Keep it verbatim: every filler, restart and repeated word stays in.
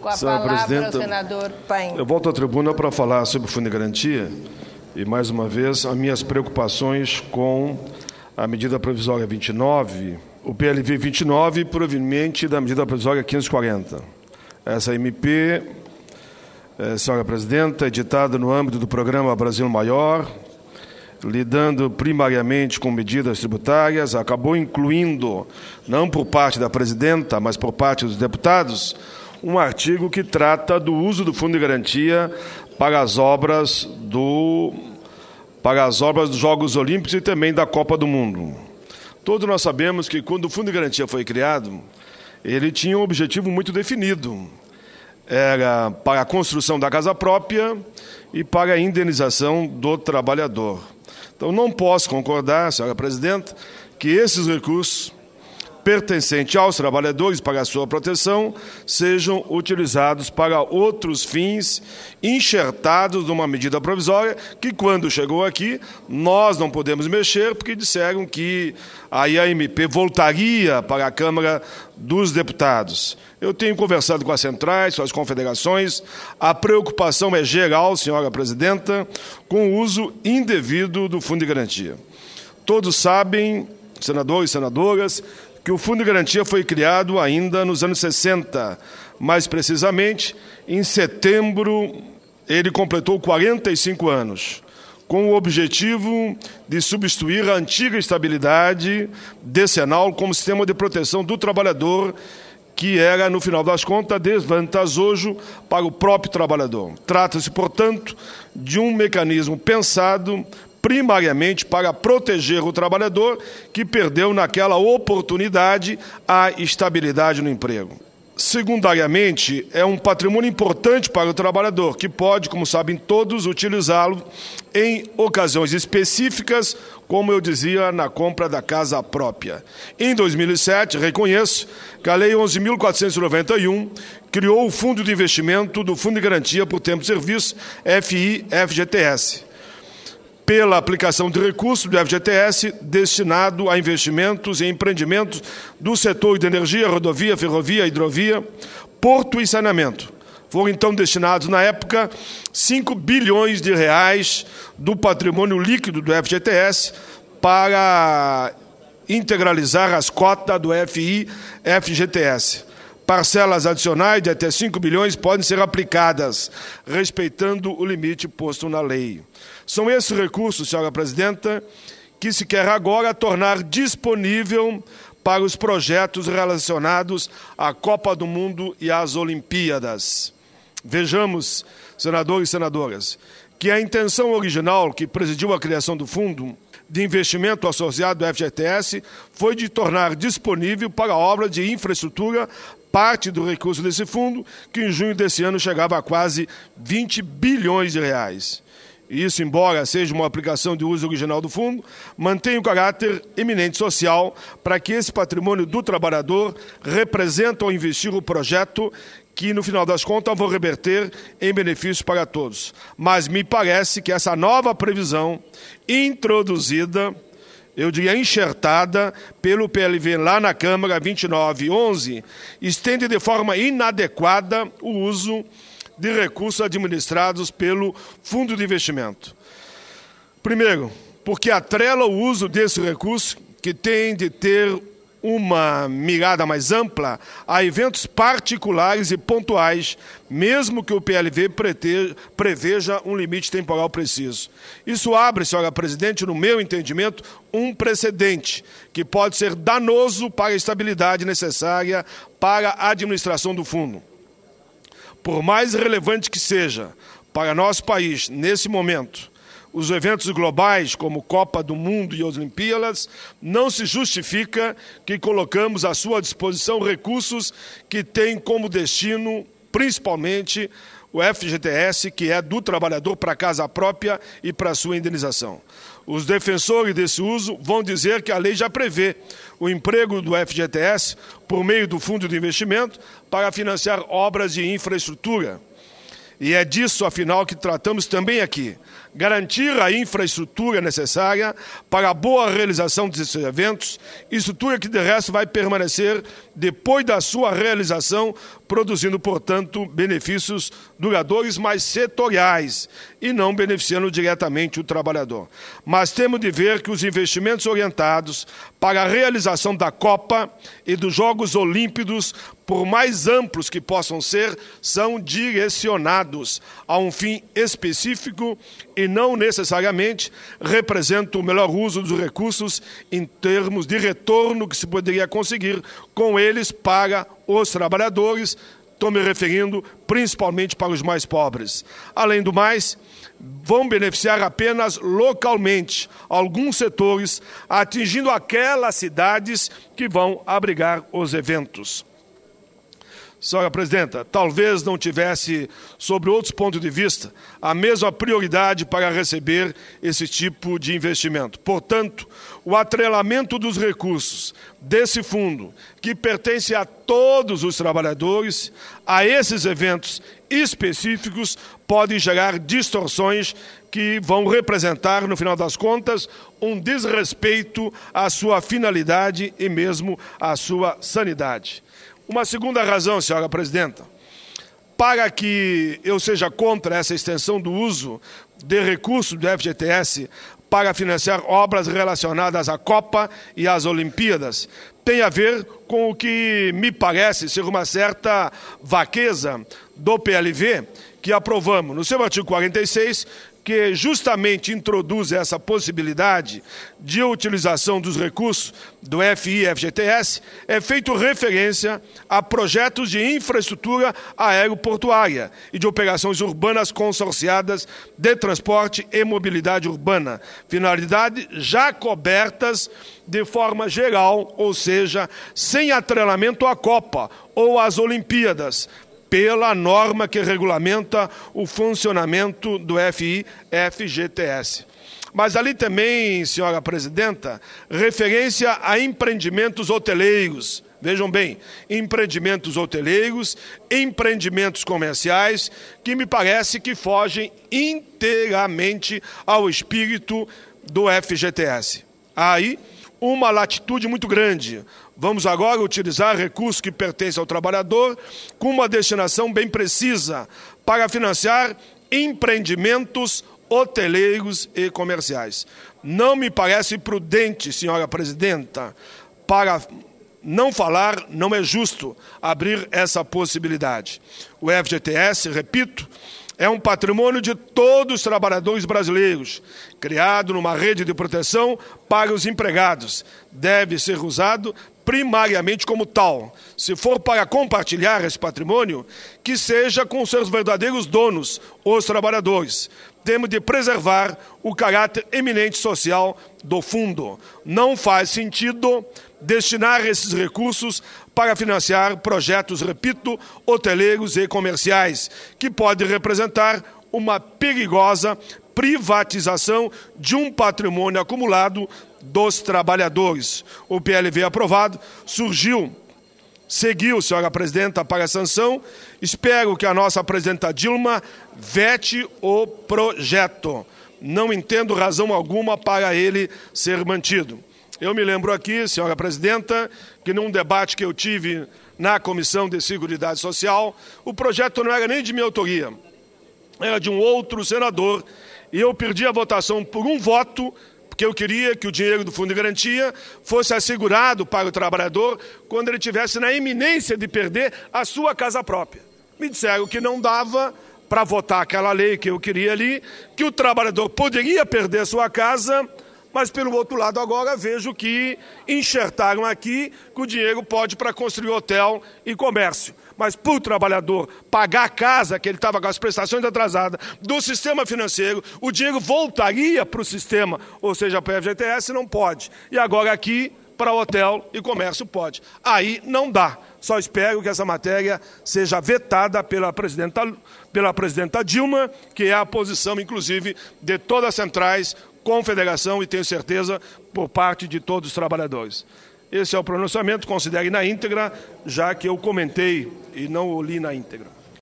Com a Senhora palavra, Presidenta, o senador Paim. Eu volto à tribuna para falar sobre o Fundo de Garantia e, mais uma vez, as minhas preocupações com a medida provisória vinte e nove, o P L V vinte e nove, proveniente da medida provisória quinhentos e quarenta. Essa M P, eh, senhora Presidenta, editada no âmbito do programa Brasil Maior, lidando primariamente com medidas tributárias, acabou incluindo, não por parte da Presidenta, mas por parte dos deputados, um artigo que trata do uso do Fundo de Garantia para as obras do, para as obras dos Jogos Olímpicos e também da Copa do Mundo. Todos nós sabemos que, quando o Fundo de Garantia foi criado, ele tinha um objetivo muito definido. Era para a construção da casa própria e para a indenização do trabalhador. Então, não posso concordar, senhora Presidenta, que esses recursos pertencentes aos trabalhadores para a sua proteção sejam utilizados para outros fins, enxertados numa medida provisória que, quando chegou aqui, nós não podemos mexer, porque disseram que aí a M P voltaria para a Câmara dos Deputados. Eu tenho conversado com as centrais, com as confederações, a preocupação é geral, senhora Presidenta, com o uso indevido do Fundo de Garantia. Todos sabem, senadores e senadoras, que o Fundo de Garantia foi criado ainda nos anos sessenta. Mais precisamente, em setembro, ele completou quarenta e cinco anos, com o objetivo de substituir a antiga estabilidade decenal como sistema de proteção do trabalhador, que era, no final das contas, desvantajoso para o próprio trabalhador. Trata-se, portanto, de um mecanismo pensado primariamente para proteger o trabalhador que perdeu naquela oportunidade a estabilidade no emprego. Secundariamente, é um patrimônio importante para o trabalhador, que pode, como sabem todos, utilizá-lo em ocasiões específicas, como eu dizia, na compra da casa própria. Em dois mil e sete, reconheço que a Lei onze mil quatrocentos e noventa e um criou o Fundo de Investimento do Fundo de Garantia por Tempo de Serviço, F I F G T S, pela aplicação de recursos do F G T S destinado a investimentos e empreendimentos do setor de energia, rodovia, ferrovia, hidrovia, porto e saneamento. Foram, então, destinados, na época, cinco bilhões de reais do patrimônio líquido do F G T S para integralizar as cotas do F I F G T S. Parcelas adicionais de até cinco bilhões podem ser aplicadas, respeitando o limite posto na lei. São esses recursos, senhora Presidenta, que se quer agora tornar disponível para os projetos relacionados à Copa do Mundo e às Olimpíadas. Vejamos, senadores e senadoras, que a intenção original que presidiu a criação do Fundo de Investimento Associado do F G T S foi de tornar disponível para a obra de infraestrutura parte do recurso desse fundo, que em junho desse ano chegava a quase vinte bilhões de reais. Isso, embora seja uma aplicação de uso original do fundo, mantém o caráter eminente social para que esse patrimônio do trabalhador represente ao investir o projeto que, no final das contas, vão reverter em benefício para todos. Mas me parece que essa nova previsão introduzida, eu diria enxertada, pelo P L V lá na Câmara vinte e nove onze, estende de forma inadequada o uso de recursos administrados pelo Fundo de Investimento. Primeiro, porque atrela o uso desse recurso, que tem de ter uma mirada mais ampla, a eventos particulares e pontuais, mesmo que o P L V preveja um limite temporal preciso. Isso abre, senhora Presidente, no meu entendimento, um precedente que pode ser danoso para a estabilidade necessária para a administração do fundo. Por mais relevante que seja para nosso país, nesse momento, os eventos globais, como Copa do Mundo e as Olimpíadas, não se justifica que colocamos à sua disposição recursos que têm como destino, principalmente, o F G T S, que é do trabalhador para casa própria e para sua indenização. Os defensores desse uso vão dizer que a lei já prevê o emprego do F G T S por meio do Fundo de Investimento para financiar obras de infraestrutura. E é disso, afinal, que tratamos também aqui. garantir a infraestrutura necessária para a boa realização desses eventos, estrutura que, de resto, vai permanecer depois da sua realização, produzindo, portanto, benefícios duradouros, mas setoriais, e não beneficiando diretamente o trabalhador. Mas temos de ver que os investimentos orientados para a realização da Copa e dos Jogos Olímpicos, por mais amplos que possam ser, são direcionados a um fim específico e não necessariamente representam o melhor uso dos recursos em termos de retorno que se poderia conseguir com eles para os trabalhadores. Estou me referindo principalmente para os mais pobres. Além do mais, vão beneficiar apenas localmente alguns setores, atingindo aquelas cidades que vão abrigar os eventos. Senhora Presidenta, talvez não tivesse, sobre outros pontos de vista, a mesma prioridade para receber esse tipo de investimento. Portanto, o atrelamento dos recursos desse fundo, que pertence a todos os trabalhadores, a esses eventos específicos, pode gerar distorções que vão representar, no final das contas, um desrespeito à sua finalidade e mesmo à sua sanidade. Uma segunda razão, senhora Presidenta, para que eu seja contra essa extensão do uso de recursos do F G T S para financiar obras relacionadas à Copa e às Olimpíadas, tem a ver com o que me parece ser uma certa vaqueza do P L V, que aprovamos no seu artigo quarenta e seis, que justamente introduz essa possibilidade de utilização dos recursos do F I e F G T S, é feito referência a projetos de infraestrutura aeroportuária e de operações urbanas consorciadas de transporte e mobilidade urbana, finalidades já cobertas de forma geral, ou seja, sem atrelamento à Copa ou às Olimpíadas, pela norma que regulamenta o funcionamento do F I F G T S. Mas ali também, senhora Presidenta, referência a empreendimentos hoteleiros. Vejam bem, empreendimentos hoteleiros, empreendimentos comerciais, que me parece que fogem inteiramente ao espírito do F G T S. Aí, uma latitude muito grande. Vamos agora utilizar recursos que pertencem ao trabalhador com uma destinação bem precisa para financiar empreendimentos hoteleiros e comerciais. Não me parece prudente, senhora Presidenta, para não falar, não é justo abrir essa possibilidade. O F G T S, repito, é um patrimônio de todos os trabalhadores brasileiros, criado numa rede de proteção para os empregados. Deve ser usado primariamente como tal. Se for para compartilhar esse patrimônio, que seja com seus verdadeiros donos, os trabalhadores. Temos de preservar o caráter eminente social do fundo. Não faz sentido destinar esses recursos para financiar projetos, repito, hoteleiros e comerciais, que pode representar uma perigosa privatização de um patrimônio acumulado dos trabalhadores. O P L V aprovado surgiu, seguiu, senhora Presidenta, para a sanção. Espero que a nossa Presidenta Dilma vete o projeto. Não entendo razão alguma para ele ser mantido. Eu me lembro aqui, senhora Presidenta, que num debate que eu tive na Comissão de Seguridade Social, o projeto não era nem de minha autoria, era de um outro senador, e eu perdi a votação por um voto, porque eu queria que o dinheiro do Fundo de Garantia fosse assegurado para o trabalhador quando ele estivesse na iminência de perder a sua casa própria. Me disseram que não dava para votar aquela lei que eu queria ali, que o trabalhador poderia perder a sua casa, mas, pelo outro lado, agora vejo que enxertaram aqui que o dinheiro pode para construir hotel e comércio. Mas, para o trabalhador pagar a casa, que ele estava com as prestações atrasadas do sistema financeiro, o dinheiro voltaria para o sistema, ou seja, para o F G T S, não pode. E agora aqui, para hotel e comércio, pode. Aí não dá. Só espero que essa matéria seja vetada pela presidenta, pela presidenta Dilma, que é a posição, inclusive, de todas as centrais, confederação e, tenho certeza, por parte de todos os trabalhadores. Esse é o pronunciamento, considere na íntegra, já que eu comentei e não o li na íntegra.